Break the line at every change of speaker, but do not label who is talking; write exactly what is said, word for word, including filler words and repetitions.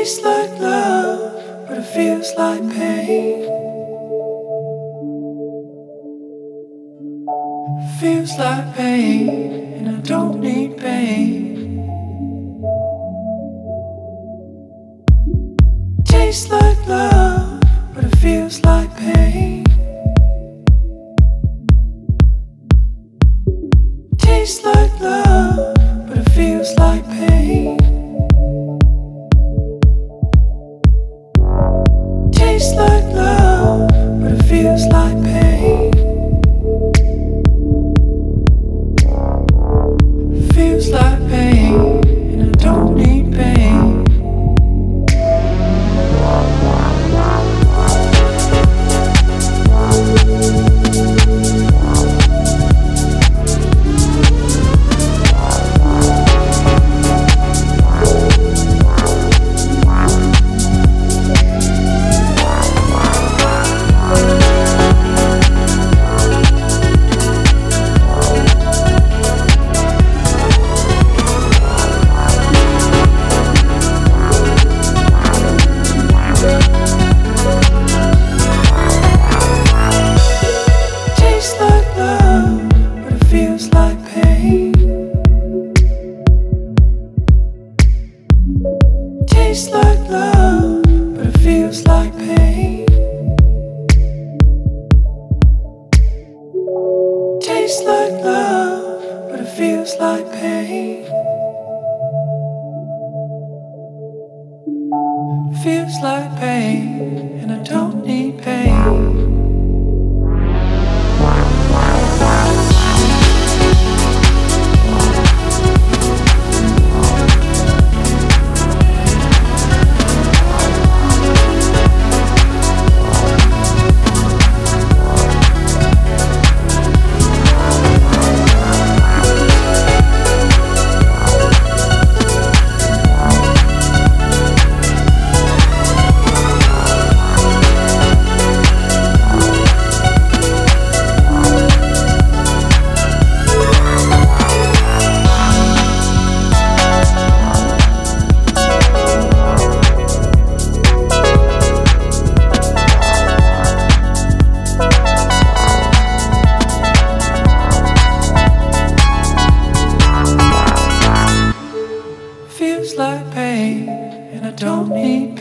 Tastes like love, but it feels like pain. Feels like pain, and I don't need pain. Tastes like love, but it feels like pain. Tastes like love, but it feels like pain. Tastes like love, but it feels like pain. Feels like pain, and I don't need pain. Tastes like love, but it feels like pain. Tastes like love, but it feels like pain. Feels like pain, and I don't need pain. Feels like pain, and I don't need